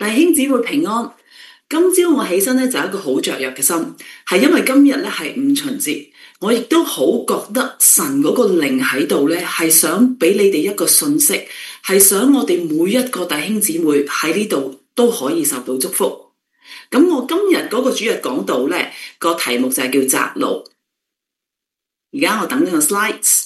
弟兄姊妹平安。今朝我起身咧就有一個好雀躍嘅心，係因為今日咧係五旬節，我亦都好覺得神嗰個靈喺度咧，係想俾你哋一個訊息，係想我哋每一個弟兄姊妹喺呢度都可以受到祝福。咁我今日嗰個主日講道咧個題目就係叫窄路。而家我等緊個 slides，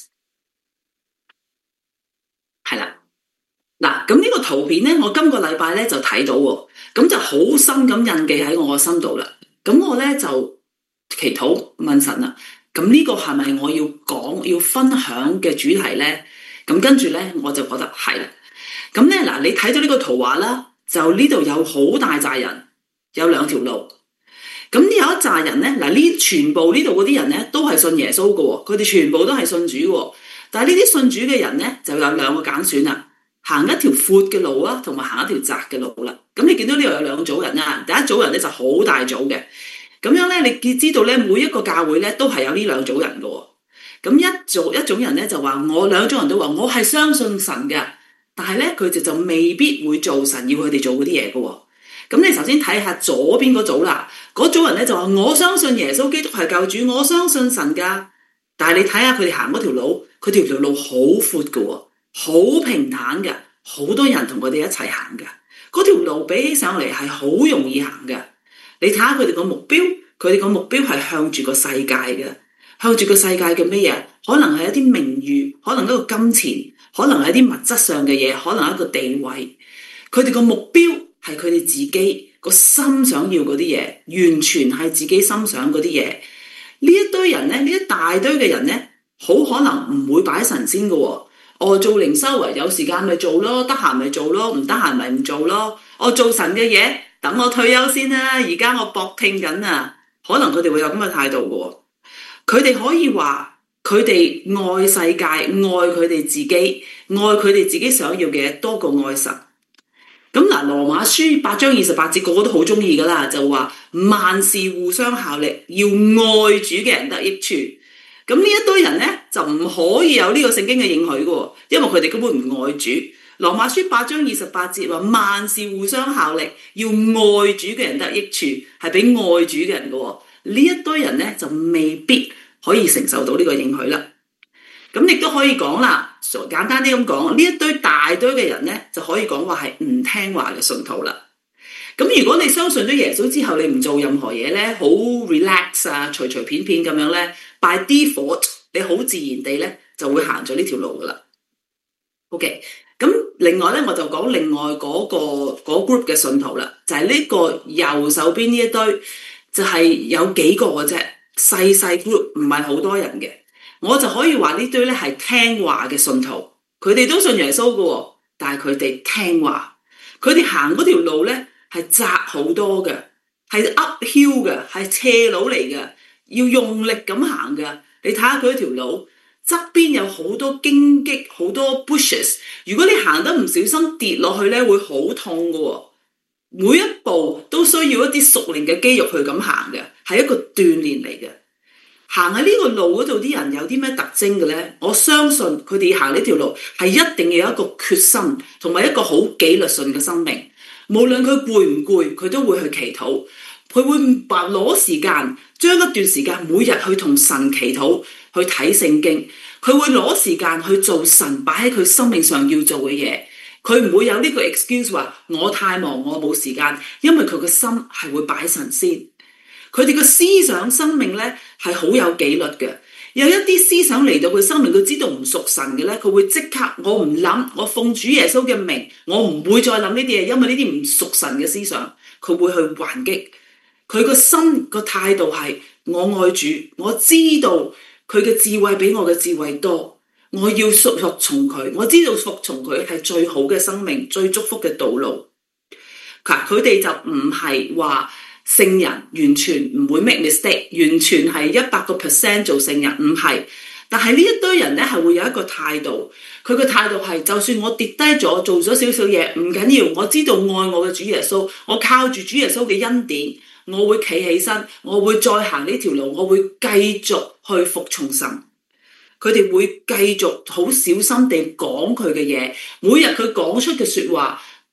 係啦。嗱，咁呢個圖片咧，我今個禮拜咧就睇到喎，咁就好深咁印記喺我個心度啦。咁我咧就祈禱問神啦，咁呢個係咪我要講要分享嘅主題咧？咁跟住咧我就覺得係啦。咁咧嗱，你睇到呢個圖畫啦，就呢度有好大扎人，有兩條路。咁有一紮人咧，嗱呢全部呢度嗰啲人咧都係信耶穌嘅喎，佢哋全部都係信主嘅。但係呢啲信主嘅人咧就有兩個揀選啦。行一條闊嘅路啊，同埋行一條窄嘅路啦。咁你見到呢度有兩組人啊，第一組人咧就好大組嘅，咁樣咧你知道咧每一個教會咧都係有呢兩組人嘅。咁一種人咧就話我兩種人都話我係相信神嘅，但係咧佢哋就未必會做神要佢哋做嗰啲嘢嘅。咁你首先睇下左邊嗰組啦，嗰組人咧就話我相信耶穌基督係救主，我相信神噶。但係你睇下佢哋行嗰條路，佢條路好闊嘅。好平坦嘅，好多人同佢哋一齊行嘅，嗰條路比起上嚟係好容易行嘅。你睇下佢哋個目標，佢哋個目標係向住個世界嘅，向住個世界嘅咩嘢？可能係一啲名譽，可能一個金錢，可能係一啲物質上嘅嘢，可能一個地位。佢哋個目標係佢哋自己個心想要嗰啲嘢，完全係自己心想嗰啲嘢。呢一堆人咧，呢一大堆嘅人咧，好可能唔會擺神先嘅。做靈修為有時間咪做咯，得閒咪做咯，唔得閒咪唔做咯。做神嘅嘢，等我退休先啦。而家我搏聽緊啊，可能佢哋會有咁嘅態度嘅。佢哋可以話佢哋愛世界，愛佢哋自己，愛佢哋自己想要嘅嘢多過愛神。咁嗱，羅馬書8章28節個個都好中意噶啦，就話萬事互相效力，要愛主嘅人得益處。咁呢一堆人咧就唔可以有呢個聖經嘅應許嘅，因為佢哋根本唔愛主。羅馬書8章28節話萬事互相效力，要愛主嘅人得益處，係俾愛主嘅人嘅。呢一堆人咧就未必可以承受到呢個應許啦。咁亦都可以講啦，簡單啲咁講，呢一堆大堆嘅人咧就可以講話係唔聽話嘅信徒啦。咁如果你相信咗耶穌之後，你唔做任何嘢咧，好 relax 啊，隨隨便便咁樣咧 ，by default 你好自然地咧就會行咗呢條路噶啦。OK， 咁另外咧我就講另外嗰 group 嘅信徒啦，就係呢個右手邊呢一堆，就係有幾個嘅啫，細 group 唔係好多人嘅，我就可以話呢堆咧係聽話嘅信徒，佢哋都信耶穌嘅，但係佢哋聽話，佢哋行嗰條路咧。係窄好多嘅，係 uphill 嘅，係斜路嚟嘅，要用力咁行嘅。你睇下佢條路側邊有好多荊棘，好多 bushes。如果你行得唔小心跌落去咧，會好痛嘅。每一步都需要一啲熟練嘅肌肉去咁行嘅，係一個鍛煉嚟嘅。行喺呢個路嗰度啲人有啲咩特徵嘅咧？我相信佢哋行呢條路係一定要有一個決心，同埋一個好紀律性嘅生命。無論佢攰唔攰，佢都會去祈禱，佢會攞時間，將一段時間每日去同神祈禱，去睇聖經，佢會攞時間去做神擺喺佢生命上要做嘅嘢，佢唔會有呢個 excuse 話我太忙我冇時間，因為佢個心係會擺神先，佢哋個思想生命咧係好有紀律嘅。有一啲思想嚟到佢生命，佢知道唔屬神嘅咧，佢會即刻我唔諗，我奉主耶穌嘅名，我唔會再諗呢啲嘢，因為呢啲唔屬神嘅思想，佢會去還擊。佢個心個態度係我愛主，我知道佢嘅智慧比我嘅智慧多，我要服從佢，我知道服從佢係最好嘅生命，最祝福嘅道路。佢哋就唔係話聖人完全唔會 make mistake， 完全係100% 做聖人，唔係。但係呢一堆人咧係會有一個態度，佢個態度係就算我跌低咗，做咗少少嘢唔緊要，我知道愛我嘅主耶穌，我靠住主耶穌嘅恩典，我會企起身，我會再行呢條路，我會繼續去服從神。佢哋會繼續好小心地講佢嘅嘢，每日佢講出嘅說話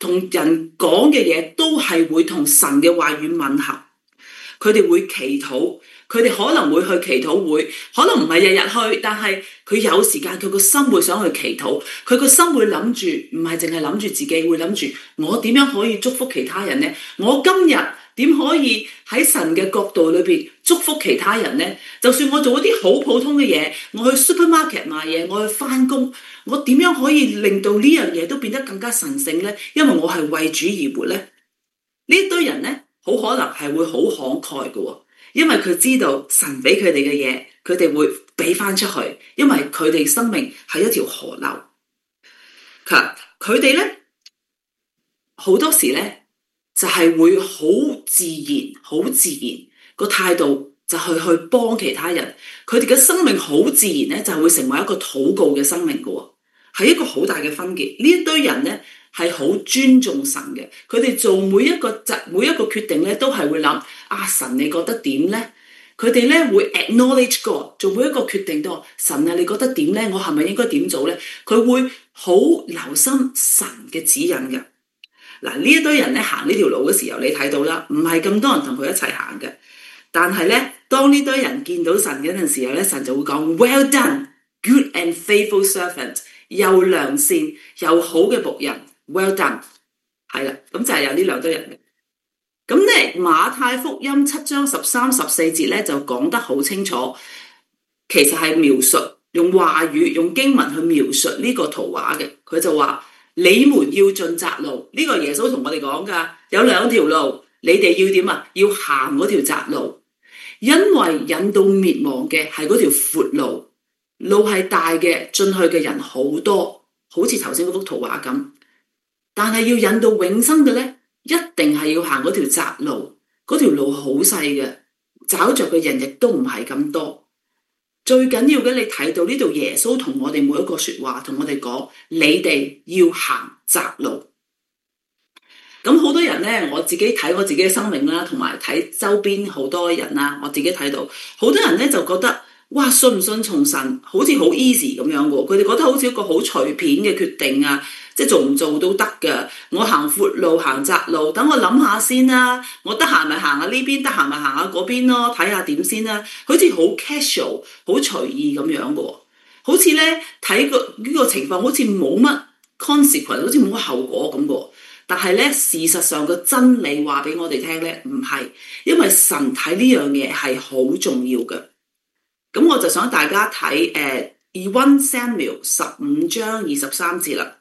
同人講嘅嘢都係會同神嘅話語吻合。佢哋會祈禱，佢哋可能會去祈禱會，可能唔係日日去，但係佢有時間，佢個心會想去祈禱，佢個心會諗住，唔係淨係諗住自己，會諗住我點樣可以祝福其他人呢？我今日點可以喺神嘅角度裏邊祝福其他人呢？就算我做一啲好普通嘅嘢，我去 supermarket 買嘢，我去返工，我點樣可以令到呢樣嘢都變得更加神聖呢？因為我係為主而活呢。呢一堆人呢，好可能係會好慷慨嘅，因為佢知道神俾佢哋嘅嘢，佢哋會俾翻出去，因為佢哋生命係一條河流。佢哋咧好多時咧就係會好自然個態度就去幫其他人。佢哋嘅生命好自然咧就會成為一個禱告嘅生命嘅，係一個好大嘅分別。呢一堆人咧係好尊重神嘅，佢哋做每一個決定咧，都係會諗神你覺得點咧？佢哋咧會 acknowledge God， 做每一個決定都話神啊，你覺得點咧？我係咪應該點做咧？佢會好留心神嘅指引嘅。嗱，呢一堆人咧行呢條路嘅時候，你睇到啦，唔係咁多人同佢一齊行嘅。但係咧，當呢堆人見到神嗰陣時候咧，神就會講 Well done, good and faithful servant， 又良善又好嘅僕人。Well done， 係啦，咁就係有呢兩堆人嘅。咁咧，馬太福音7章13、14節咧就講得好清楚，其實係描述用話語、用經文去描述呢個圖畫嘅。佢就話：你們要進窄路，呢個耶穌同我哋講噶，有兩條路，你哋要點啊？要行嗰條窄路，因為引到滅亡嘅係嗰條闊路，路係大嘅，進去嘅人好多，好似頭先嗰幅圖畫咁。但係要引到永生嘅咧，一定係要行嗰條窄路，嗰條路好細嘅，找着嘅人亦都唔係咁多。最緊要嘅，你睇到呢度耶穌同我哋每一個說話，同我哋講，你哋要行窄路。咁好多人咧，我自己睇我自己嘅生命啦，同埋睇周邊好多人啦，我自己睇到好多人咧就覺得，哇，信唔信從神好似好 easy 咁樣嘅，佢哋覺得好似一個好隨便嘅決定啊。即係做唔做都得㗎，我行闊路行窄路，等我諗下先啦。我得閒咪行下呢邊，得閒咪行下嗰邊咯，睇下點先啦。好似好 casual， 好隨意咁樣嘅，好似咧睇個呢個情況好似冇乜 consequence， 好似冇乜後果咁嘅。但係咧，事實上個真理話俾我哋聽咧，唔係，因為神睇呢樣嘢係好重要嘅。咁我就想大家睇1 Samuel 15章23節啦。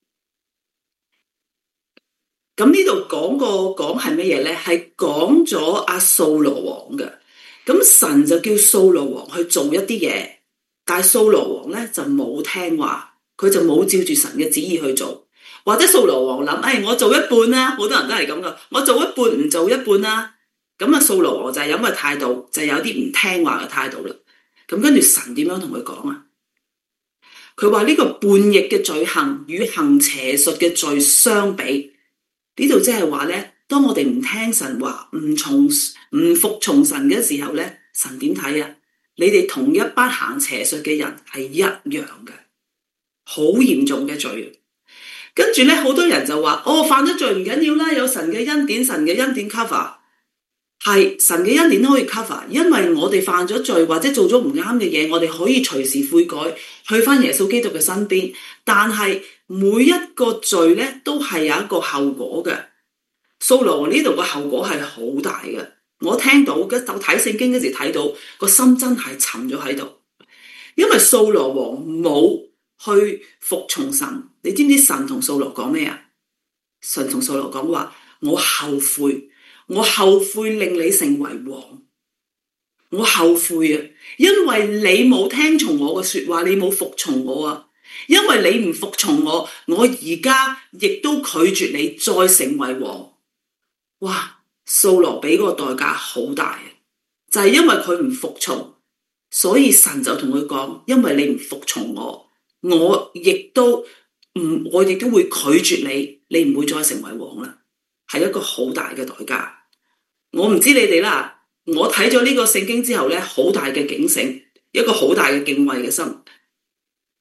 咁呢度講係乜嘢咧？係講咗阿掃羅王嘅。咁神就叫掃羅王去做一啲嘢，但係掃羅王咧就冇聽話，佢就冇照住神嘅旨意去做。或者掃羅王諗，我做一半啦，好多人都係咁噶，我做一半唔做一半啦。咁啊，掃羅王就係有咁嘅態度，就有啲唔聽話嘅態度啦。咁跟住神點樣同佢講啊？佢話呢個叛逆嘅罪行與行邪術嘅罪相比。呢度即係話咧，當我哋唔聽神話，唔服從神嘅時候咧，神點睇啊？你哋同一班行邪術嘅人係一樣嘅，好嚴重嘅罪。跟住咧，好多人就話：犯咗罪唔緊要啦，有神嘅恩典，神嘅恩典 cover。係神嘅恩典都可以 cover，因為我哋犯咗罪或者做咗唔啱嘅嘢，我哋可以隨時悔改，去翻耶穌基督嘅身邊。但係每一個罪咧都係有一個後果嘅。掃羅王呢度個後果係好大嘅。我聽到嘅，就睇聖經嗰時睇到個心真係沉咗喺度，因為掃羅王冇去服從神。你知唔知神同掃羅講咩啊？神同掃羅講話：我後悔令你成為王，我後悔啊！因為你冇聽從我嘅說話，你冇服從我啊！因為你唔服從我，我而家亦都拒絕你再成為王。哇！掃羅俾嗰個代價好大啊！就係因為佢唔服從，所以神就同佢講：因為你唔服從我，我亦都會拒絕你，你唔會再成為王啦。係一個好大嘅代價。我唔知你哋啦，我睇咗呢個聖經之後咧，好大嘅警醒，一個好大嘅敬畏嘅心。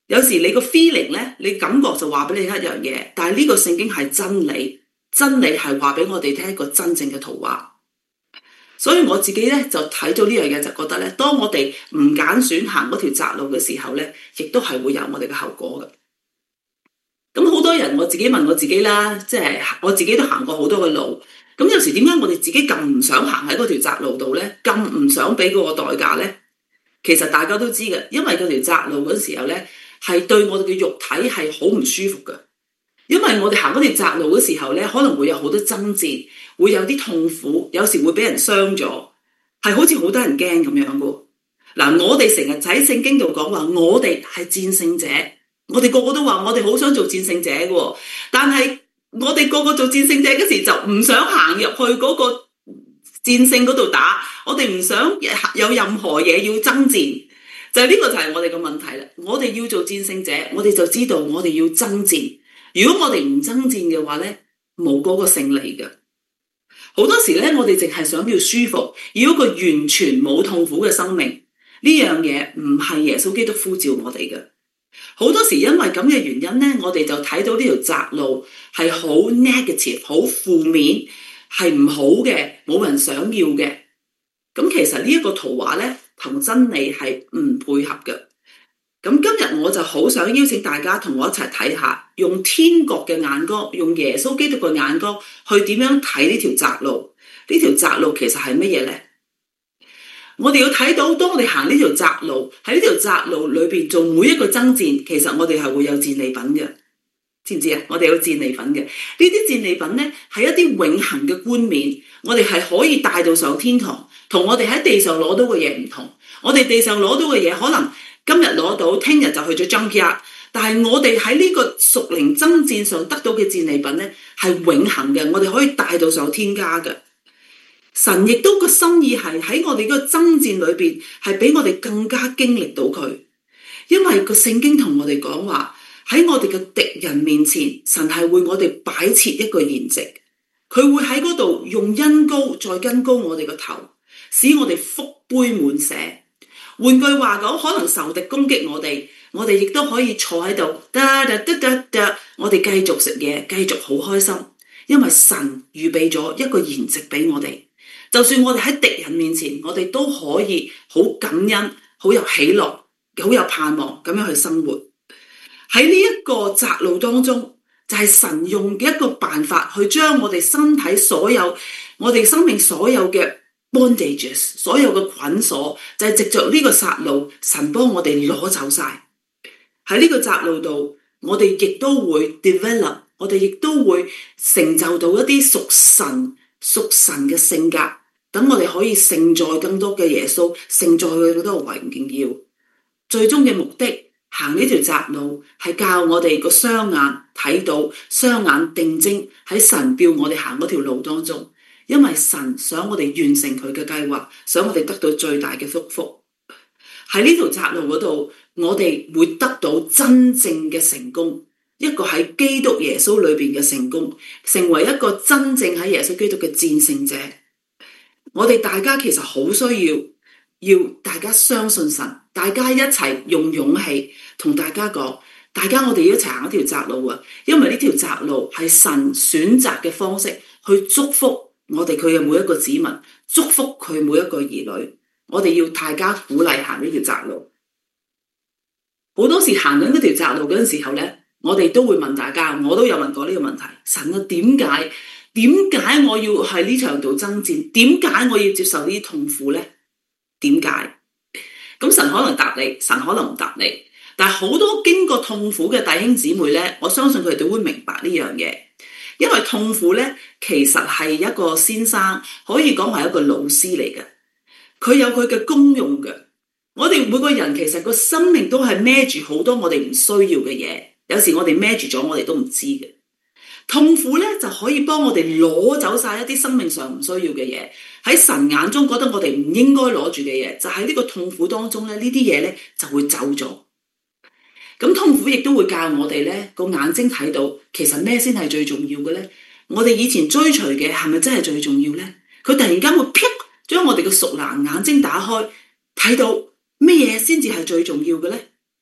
有時你個 feeling 咧，你感覺就話俾你一樣嘢，但係呢個聖經係真理，真理係話俾我哋聽一個真正嘅圖畫。所以我自己咧就睇到呢樣嘢，就覺得咧，當我哋唔揀選行嗰條窄路嘅時候咧，亦都係會有我哋嘅後果嘅。咁好多人，我自己問我自己啦，即係我自己都行過好多嘅路。咁有時點解我哋自己咁唔想行喺嗰條窄路度咧，咁唔想俾嗰個代價咧？其實大家都知嘅，因為嗰條窄路嗰時候咧，係對我哋嘅肉體係好唔舒服嘅。因為我哋行嗰條窄路嘅時候咧，可能會有好多爭戰，會有啲痛苦，有時會俾人傷咗，係好似好得人驚咁樣嘅。嗱，我哋成日喺聖經度講話，我哋係戰勝者，我哋個個都話我哋好想做戰勝者嘅，但係我哋個個做戰勝者嗰時就唔想行入去嗰個戰勝嗰度打，我哋唔想有任何嘢要爭戰，就係呢個就係我哋嘅問題啦。我哋要做戰勝者，我哋就知道我哋要爭戰。如果我哋唔爭戰嘅話咧，冇嗰個勝利嘅。好多時咧，我哋淨係想要舒服，要一個完全冇痛苦嘅生命。呢樣嘢唔係耶穌基督呼召我哋嘅。好多時因為咁嘅原因咧，我哋就睇到呢條窄路係好 negative， 好負面，係唔好嘅，冇人想要嘅。咁其實呢一個圖畫咧，同真理係唔配合嘅。咁今日我就好想邀請大家同我一齊睇下，用天國嘅眼光，用耶穌基督嘅眼光去點樣睇呢條窄路。呢條窄路其實係乜嘢呢？我哋要睇到，當我哋行呢條窄路，喺呢條窄路裏邊做每一個爭戰，其實我哋係會有戰利品嘅，知唔知啊？我哋有戰利品嘅，呢啲戰利品呢，係一啲永恆嘅冠冕，我哋係可以帶到上天堂，同我哋喺地上攞到嘅嘢唔同。我哋地上攞到嘅嘢可能今日攞到，聽日就去咗 junkyard， 但係我哋喺呢個屬靈爭戰上得到嘅戰利品呢，係永恆嘅，我哋可以帶到上天家嘅。神亦都個心意係喺我哋嗰個爭戰裏邊，係俾我哋更加經歷到佢。因為個聖經同我哋講話，喺我哋嘅敵人面前，神係會我哋擺設一個筵席，佢會喺嗰度用恩膏再跟膏我哋個頭，使我哋福杯滿瀉。換句話講，可能仇敵攻擊我哋亦都可以坐喺度，我哋繼續食嘢，繼續好開心，因為神預備咗一個筵席俾我哋。就算我哋喺敵人面前，我哋都可以好感恩，好有喜樂，好有盼望咁樣去生活。喺呢一個窄路當中，就係神用嘅一個辦法去將我哋身體所有，我哋生命所有嘅bondages， 所有嘅捆鎖，就係藉着呢個窄路，神幫我哋攞走晒。喺呢個窄路度，我哋亦都會 develop， 我哋亦都會成就到一啲屬神嘅性格，等我哋可以承載更多嘅耶穌，承載佢更多嘅榮耀。最終嘅目的，行呢條窄路係教我哋個雙眼睇到，雙眼定睛喺神叫我哋行嗰條路當中。因為神想我哋完成佢嘅計劃，想我哋得到最大嘅祝福。喺呢條窄路嗰度，我哋會得到真正嘅成功，一個喺基督耶穌裏邊嘅成功，成為一個真正喺耶穌基督嘅戰勝者。我哋大家其實好需要大家相信神，大家一齊用勇氣同大家講，大家我哋一齊行一條窄路啊！因為呢條窄路係神選擇嘅方式去祝福我哋佢嘅每一個子民，祝福佢每一個兒女。我哋要大家鼓勵行呢條窄路。好多時行緊嗰條窄路嗰陣時候咧，我哋都會問大家，我都有問過呢個問題：神啊，點解我要喺呢場度爭戰？點解我要接受呢啲痛苦咧？點解？咁神可能答你，神可能唔答你。但係好多經過痛苦嘅弟兄姊妹咧，我相信佢哋都會明白呢樣嘢。因為痛苦咧，其實係一個先生，可以講係一個老師嚟嘅。佢有佢嘅功用嘅。我哋每個人其實個生命都係孭住好多我哋唔需要嘅嘢，有時我哋孭住咗，我哋都唔知嘅。痛苦咧就可以幫我哋攞走晒一啲生命上唔需要嘅嘢，喺神眼中覺得我哋唔應該攞住嘅嘢，就喺呢個痛苦當中咧，呢啲嘢咧就會走咗。咁痛苦亦都會教我哋咧個眼睛睇到，其實咩先係最重要嘅咧？我哋以前追隨嘅係咪真係最重要咧？佢突然間會啪將我哋嘅屬靈眼睛打開，睇到咩嘢先至係最重要嘅咧？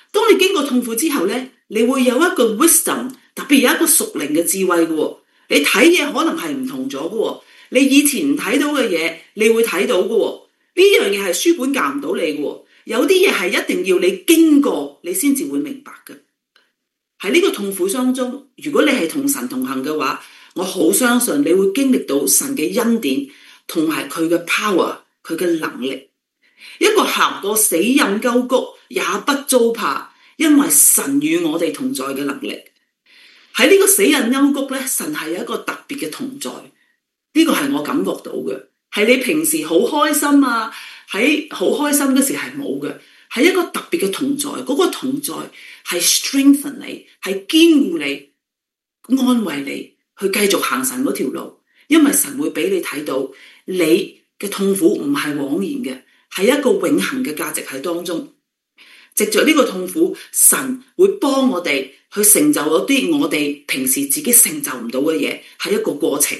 當你經過痛苦之後咧，你會有一個 wisdom， 特別有一個屬靈嘅智慧嘅。你睇嘢可能係唔同咗嘅，你以前唔睇到嘅嘢，你會睇到嘅。呢樣嘢係書本教唔到你嘅，有啲嘢係一定要你經過，你先至會明白嘅。喺呢個痛苦當中，如果你係同神同行嘅話，我好相信你會經歷到神嘅恩典，同埋佢嘅 power， 佢嘅能力。一個行過死蔭幽谷也不遭怕，因為神與我哋同在嘅能力。喺呢個死蔭幽谷咧，神係有一個特別嘅同在，呢個係我感覺到嘅，係你平時好開心啊，喺好開心嗰時係冇嘅，係一個特別嘅同在，嗰個同在係 strengthen 你，係堅固你，安慰你去繼續行神嗰條路，因為神會俾你睇到你嘅痛苦唔係枉然嘅，係一個永恆嘅價值喺當中。藉着呢個痛苦，神會幫我哋去成就嗰啲我哋平時自己成就唔到嘅嘢，係一個過程。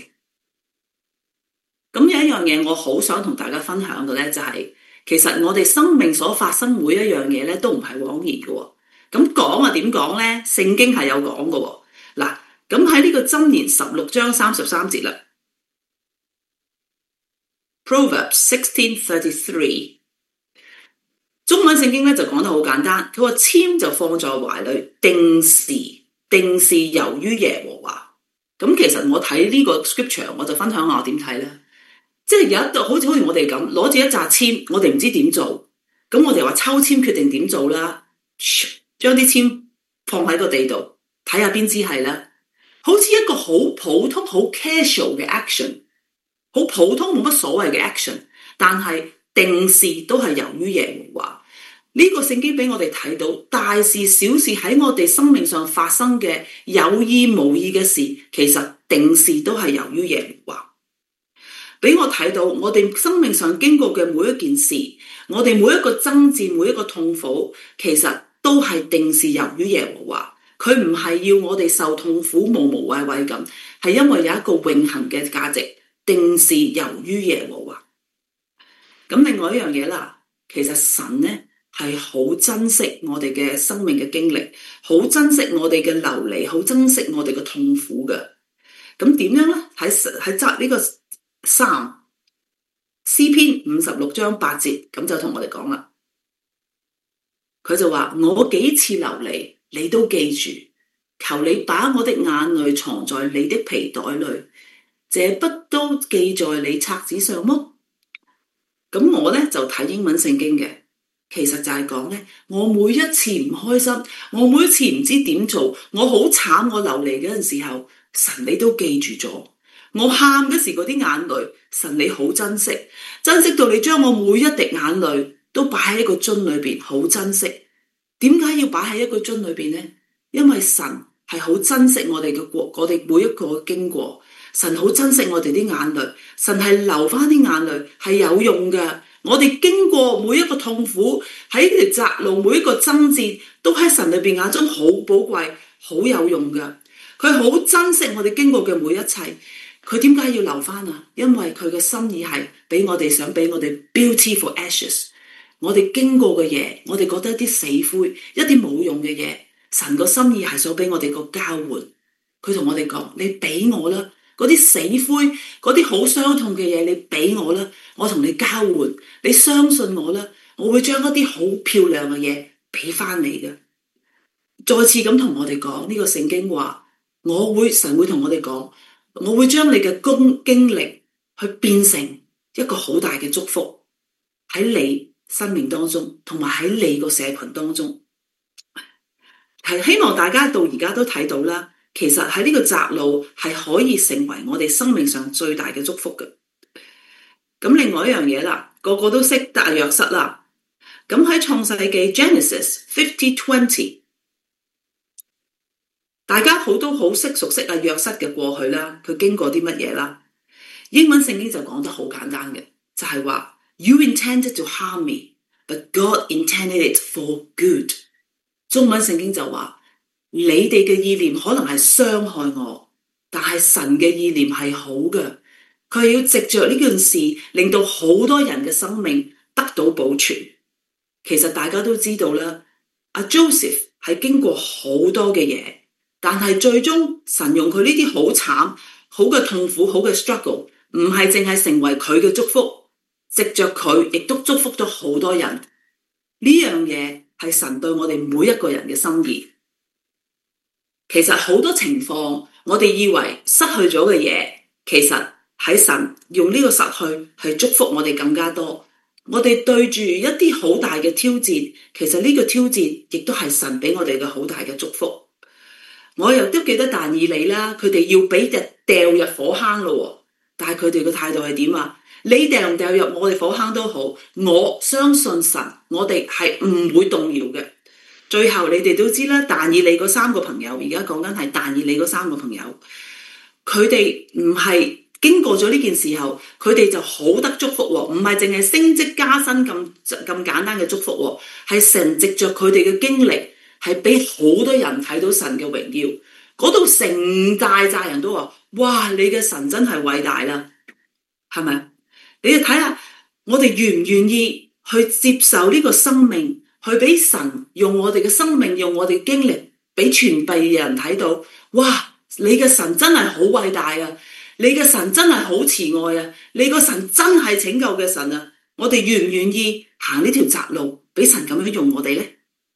咁有一樣嘢我好想同大家分享嘅咧，就係其實我哋生命所發生每一樣嘢咧都唔係枉然嘅。咁講啊點講咧？聖經係有講嘅。嗱，咁喺呢個箴言16章33節啦。Proverbs 16:33， 中文聖經咧就講得好簡單，佢話籤就放在懷裏，定時由於耶和華。咁其實我睇呢個 scripture， 我就分享下我點睇啦。即係有一度好似我哋咁攞住一紮籤，我哋唔知點做，咁我哋話抽籤決定點做啦，將啲籤放喺個地度，睇下邊支係啦。好似一個好普通、好 casual 嘅 action， 好普通冇乜所謂嘅 action， 但係定事都係由於耶和華。呢個聖經俾我哋睇到，大事小事喺我哋生命上發生嘅有意無意嘅事，其實定事都係由於耶和華。俾我睇到我哋生命上經過嘅每一件事，我哋每一個爭戰，每一個痛苦，其實都係定事由於耶和華。佢唔係要我哋受痛苦無謂謂咁，係因為有一個永恆嘅價值，定事由於耶和華。咁另外一樣嘢啦，其實神呢係好珍惜我哋嘅生命嘅經歷，好珍惜我哋嘅流離，好珍惜我哋嘅痛苦嘅。咁點樣呢？喺呢個詩篇56章8節，咁就同我哋講啦。佢就話：我幾次流離，你都記住，求你把我的眼淚藏在你的皮袋裏，這不都記在你冊子上麼？咁我呢就睇英文聖經嘅，其實就係講呢：我每一次唔開心，我每一次唔知點做，我好慘，我流離嗰陣時候，神你都記住咗。我喊嗰時嗰啲眼淚，神你好珍惜，珍惜到你將我每一滴眼淚都擺喺一個樽裏邊，好珍惜。點解要擺喺一個樽裏邊呢？因為神係好珍惜我哋每一個經過，神好珍惜我哋啲眼淚，神係流翻啲眼淚係有用嘅。我哋經過每一個痛苦，喺條窄路每一個爭戰，都喺神裏邊眼中好寶貴，好有用嘅。佢好珍惜我哋經過嘅每一切。佢點解要留翻啊？因為佢嘅心意係俾我哋，想俾我哋 beautiful ashes。我哋經過嘅嘢，我哋覺得一啲死灰，一啲冇用嘅嘢，神個心意係想俾我哋個交換。佢同我哋講：你俾我啦，嗰啲死灰，嗰啲好傷痛嘅嘢，你俾我啦，我同你交換。你相信我啦，我會將一啲好漂亮嘅嘢俾翻你嘅。再次咁同我哋講，呢個聖經話，神會同我哋講。我會將你嘅經歷去變成一個好大嘅祝福喺你生命當中，同埋喺你個社群當中。係希望大家到而家都睇到啦，其實喺呢個窄路係可以成為我哋生命上最大嘅祝福嘅。咁另外一樣嘢啦，個個都識得約瑟啦。咁喺創世記 Genesis 50:20。大家都好熟悉約瑟嘅過去啦，佢經過啲乜嘢啦？英文聖經就講得好簡單嘅，就係話 You intended to harm me, but God intended it for good。中文聖經就話你哋嘅意念可能係傷害我，但係神嘅意念係好嘅，佢係要藉着呢件事令到好多人嘅生命得到保存。其實大家都知道啦。 阿 Joseph 係經過好多嘅嘢，但係最終神用佢呢啲好慘、好嘅痛苦、好嘅 struggle，唔係淨係成為佢嘅祝福，藉着佢亦都祝福咗好多人。呢樣嘢係神對我哋每一個人嘅心意。其實好多情況，我哋以為失去咗嘅嘢，其實喺神用呢個失去去祝福我哋更加多。我哋對住一啲好大嘅挑戰，其實呢個挑戰亦都係神俾我哋嘅好大嘅祝福。我又都記得但以理啦，佢哋要俾人掉入火坑咯，但係佢哋嘅態度係點啊？你掉唔掉入我哋火坑都好，我相信神，我哋係唔會動搖嘅。最後你哋都知啦，但以理嗰三個朋友，而家講緊係但以理嗰三個朋友，佢哋唔係經過咗呢件事後，佢哋就好得祝福喎，唔係淨係升職加薪咁簡單嘅祝福喎，係神藉着佢哋嘅經歷，係俾好多人睇到神嘅榮耀。嗰度成大扎人都話：哇！你嘅神真係偉大啦，係咪？你哋睇下，我哋願唔願意去接受呢個生命？去俾神用我哋嘅生命，用我哋嘅經歷，俾全備嘅人睇到，哇！你嘅神真係好偉大啊！你嘅神真係好慈愛啊！你個神真係拯救嘅神啊！我哋願唔願意行呢條窄路，俾神咁樣用我哋呢？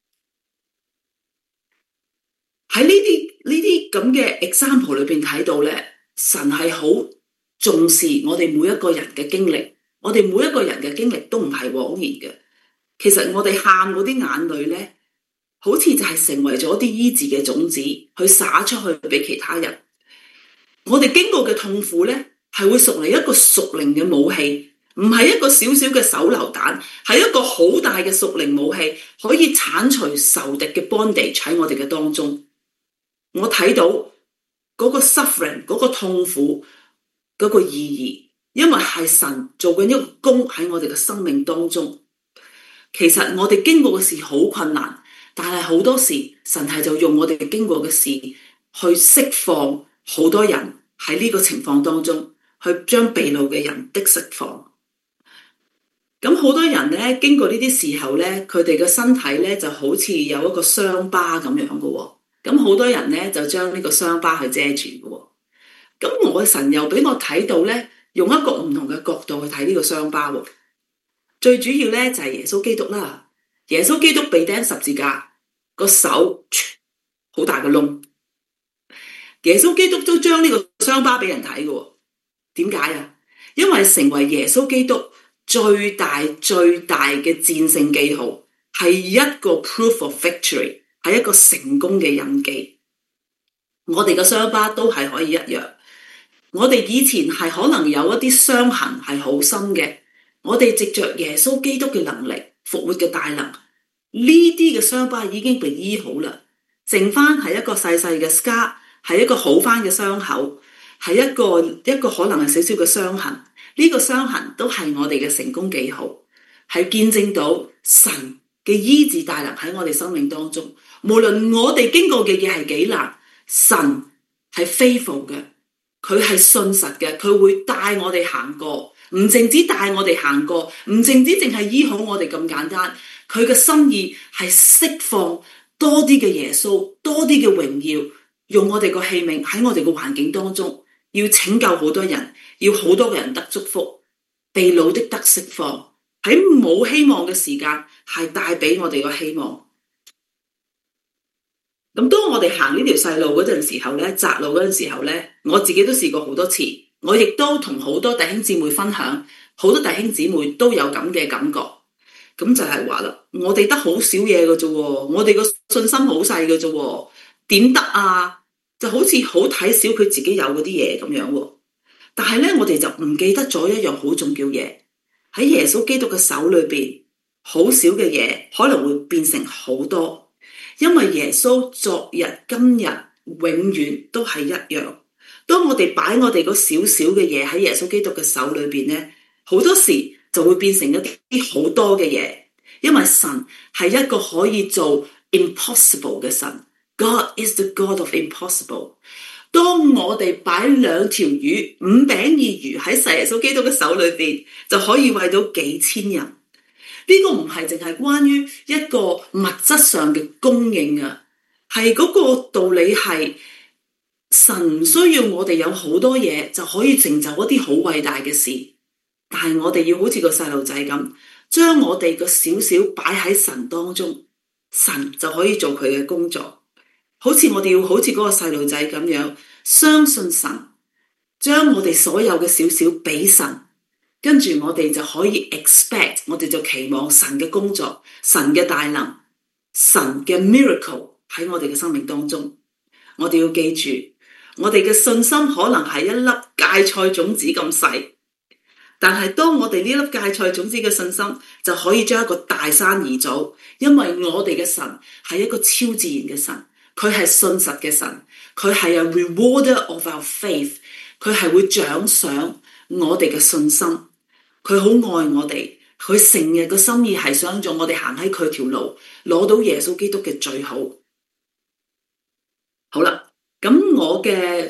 喺呢啲咁嘅 example 裏邊睇到咧，神係好重視我哋每一個人嘅經歷，我哋每一個人嘅經歷都唔係枉然嘅。其實我哋喊嗰啲眼淚咧，好似就係成為咗啲醫治嘅種子，去灑出去俾其他人。我哋經過嘅痛苦咧，係會屬嚟一個屬靈嘅武器，唔係一個小小嘅手榴彈，係一個好大嘅屬靈武器，可以剷除仇敵嘅 bondage 喺我哋嘅當中。我睇到嗰個 suffering， 嗰個痛苦，嗰個意義，因為係神做緊一個工喺我哋嘅生命當中。其實我哋經過嘅事好困難，但係好多時神係就用我哋經過嘅事去釋放好多人喺呢個情況當中，去將被擄嘅人的釋放。咁好多人咧經過呢啲時候咧，佢哋嘅身體咧就好似有一個傷疤咁樣嘅。咁好多人咧就將呢個傷疤去遮住嘅。咁我嘅神又俾我睇到咧，用一個唔同嘅角度去睇呢個傷疤。最主要咧就係耶穌基督啦，耶穌基督被釘十字架，個手好大個窿，耶穌基督都將呢個傷疤俾人睇嘅。點解啊？因為成為耶穌基督最大嘅戰勝記號，係一個 proof of victory， 係一個成功嘅印記。我哋嘅傷疤都係可以一樣，我哋以前係可能有一啲傷痕係好深嘅。我哋藉着耶穌基督嘅能力，復活嘅大能，呢啲嘅傷疤已經被醫好啦，剩翻係一個細細嘅 scar， 係一個好翻嘅傷口，係一個可能係少少嘅傷痕。呢個傷痕都係我哋嘅成功記號，係見證到神嘅醫治大能喺我哋生命當中。無論我哋經過嘅嘢係幾難，神係 faithful 嘅，佢係信實嘅，佢會帶我哋行過。唔淨止帶我哋行過，唔淨止淨係醫好我哋咁簡單，佢嘅心意係釋放多啲嘅耶穌，多啲嘅榮耀，用我哋個器皿喺我哋個環境當中，要拯救好多人，要好多嘅人得祝福，被擄的得釋放，喺冇希望嘅時間係帶俾我哋個希望。咁當我哋行呢條細路嗰陣時候咧，窄路嗰陣時候咧，我自己都試過好多次。我亦都同好多弟兄姊妹分享，好多弟兄姊妹都有咁嘅感覺，咁就係話啦，我哋得好少嘢嘅啫，我哋個信心好細嘅啫，點得啊？就好似好睇小佢自己有嗰啲嘢咁樣。但係咧，我哋就唔記得咗一樣好重要嘢，喺耶穌基督嘅手裏邊，好少嘅嘢可能會變成好多，因為耶穌昨日、今日、永遠都係一樣。當我哋擺我哋嗰少少嘅嘢喺耶穌基督嘅手裏邊咧，好多時就會變成一啲好多嘅嘢，因為神係一個可以做 impossible 嘅神。God is the God of impossible。當我哋擺2條魚、5餅2魚喺耶穌基督嘅手裏邊，就可以餵到幾千人。 呢個唔係淨係關於一個物質上嘅供應啊，係嗰個道理係神唔需要我哋有好多嘢就可以成就一啲好偉大嘅事，但係我哋要好似個細路仔咁，將我哋個少少擺喺神當中，神就可以做佢嘅工作。好似我哋要好似嗰個細路仔咁樣，相信神，將我哋所有嘅少少俾神。跟住我哋就可以 expect， 我哋就期望神嘅工作、神嘅大能、神嘅 miracle 喺我哋嘅生命當中。我哋要記住，我哋嘅信心可能係一粒芥菜種子咁細，但係當我哋呢粒芥菜種子嘅信心就可以將一個大山移走，因為我哋嘅神係一個超自然嘅神，佢係信實嘅神，佢係 a rewarder of our faith， 佢係會獎賞我哋嘅信心。佢好愛我哋，佢成日個心意係想做我哋行喺佢條路，攞到耶穌基督嘅最好。好啦，咁我嘅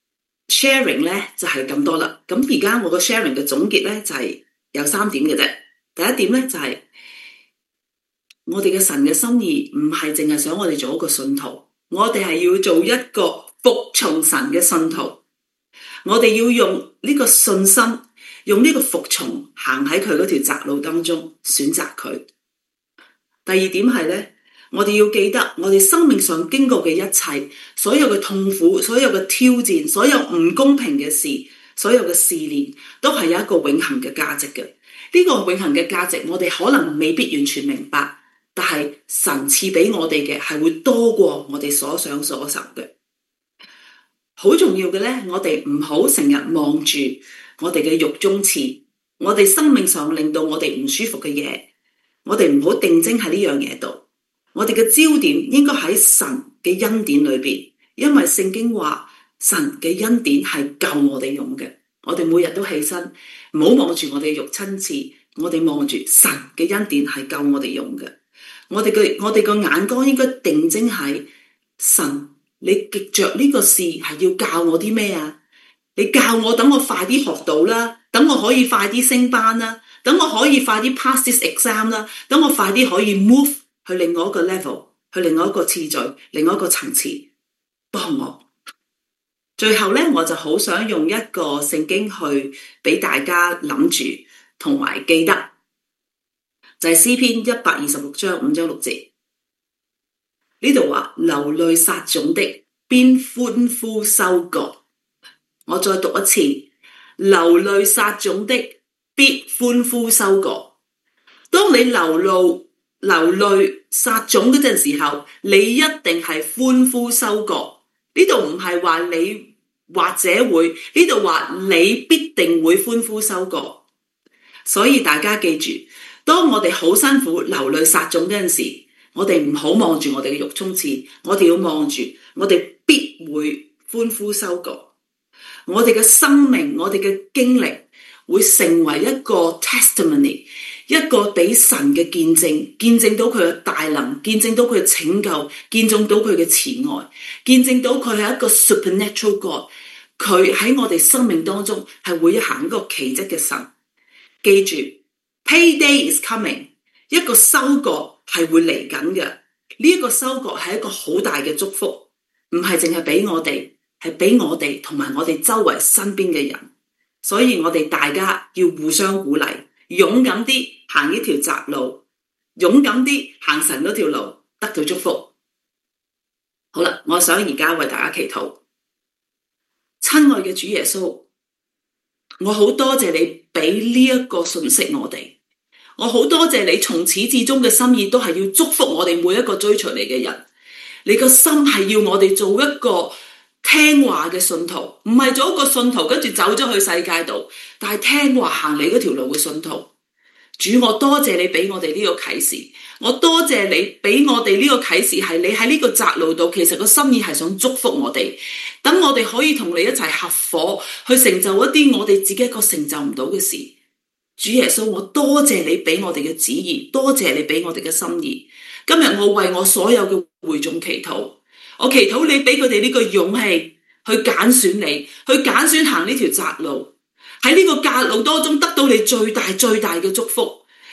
sharing 咧就係咁多啦。咁而家我個 sharing 嘅總結咧就係有3點嘅啫。第一點咧就係我哋嘅神嘅心意唔係淨係想我哋做一個信徒，我哋係要做一個服從神嘅信徒。我哋要用呢個信心，用呢個服從行喺佢嗰條窄路當中，選擇佢。第二點係咧，我哋要記得我哋生命上經過嘅一切，所有嘅痛苦，所有嘅挑戰，所有唔公平嘅事，所有嘅試煉，都係有一個永恆嘅價值嘅。呢個永恆嘅價值，我哋可能未必完全明白，但係神賜俾我哋嘅係會多過我哋所想所受嘅。好重要嘅咧，我哋唔好成日望住我哋嘅肉中刺，我哋生命上令到我哋唔舒服嘅嘢，我哋唔好定睛喺呢樣嘢度。我哋嘅焦點應該喺神嘅恩典裏邊，因為聖經話神嘅恩典係夠我哋用嘅。我哋每日都起身，唔好望住我哋嘅肉親刺，我哋望住神嘅恩典係夠我哋用嘅。我哋個眼光應該定睛喺神。你藉着呢個事係要教我啲咩啊？你教我等我快啲學到啦，等我可以快啲升班啦，等我可以快啲 pass this exam 啦，等我快啲可以 move 去另外一個 level， 去另外一個次序，另外一個層次，幫我。最後咧，我就好想用一個聖經去俾大家諗住同埋記得，就係詩篇126章5章6節。呢度話流淚撒種的必歡呼收割。我再讀一次，流淚撒種的必歡呼收割。當你流淚撒種嗰陣時候，你一定係歡呼收割。呢度唔係話你或者會，呢度話你必定會歡呼收割。所以大家記住，當我哋好辛苦流淚撒種嗰陣時，我哋唔好望住我哋嘅肉衝刺，我哋要望住我哋必會歡呼收割。我哋嘅生命，我哋嘅經歷會成為一個 testimony， 一個俾神嘅見證，見證到佢嘅大能，見證到佢嘅拯救，見證到佢嘅慈愛，見證到佢係一個 supernatural God， 佢喺我哋生命當中係會行一個奇蹟嘅神。記住 ，payday is coming， 一個收割係會嚟緊嘅，呢一個收穫係一個好大嘅祝福，唔係淨係俾我哋，係俾我哋同埋我哋周圍身邊嘅人。所以我哋大家要互相鼓勵，勇敢啲行呢條窄路，勇敢啲行神嗰條路，得到祝福。好啦，我想而家為大家祈禱。親愛嘅主耶穌，我好多謝你俾呢一個信息我哋。我好多謝你從始至終嘅心意都係要祝福我哋每一個追隨你嘅人。你個心係要我哋做一個聽話嘅信徒，唔係做一個信徒跟住走咗去世界度，但係聽話行你嗰條路嘅信徒。主，我多謝你俾我哋呢個啟示，我多謝你俾我哋呢個啟示，係你喺呢個窄路度，其實個心意係想祝福我哋，等我哋可以同你一齊合夥去成就一啲我哋自己一個成就唔到嘅事。主耶穌，我多謝你俾我哋嘅旨意，多謝你俾我哋嘅心意。今日我為我所有嘅會眾祈禱，我祈禱你俾佢哋呢個勇氣去揀選你，去揀選行呢條窄路，喺呢個窄路當中得到你最大最大嘅祝福。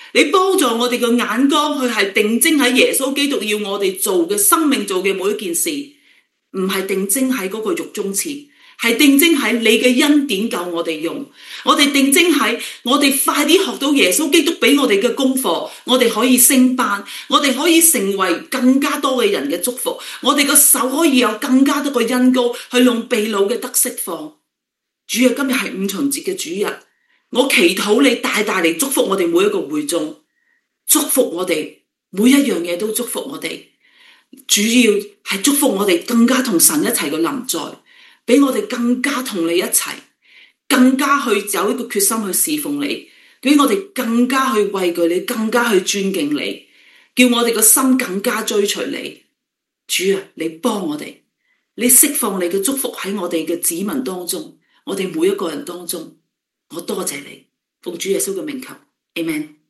你幫助我哋嘅眼光，佢係定睛喺耶穌基督要我哋做嘅生命做嘅每一件事，唔係定睛喺嗰個獄中刺，係定睛喺你嘅恩典夠我哋用。我哋定睛喺我哋快啲學到耶穌基督俾我哋嘅功課，我哋可以升班，我哋可以成為更加多嘅人嘅祝福，我哋個手可以有更加多嘅恩膏去用被擄嘅得釋放。主啊，今日係五旬節嘅主日，我祈禱你大大嚟祝福我哋每一個會眾，祝福我哋每一樣嘢都祝福我哋，主要係祝福我哋更加同神一齊嘅臨在，俾我哋更加同你一齊，更加去有一個決心去侍奉你，俾我哋更加去畏懼你，更加去尊敬你，叫我哋個心更加追隨你。主啊，你幫我哋，你釋放你嘅祝福喺我哋嘅子民當中，我哋每一個人當中。我多謝你，奉主耶穌嘅名求，Amen。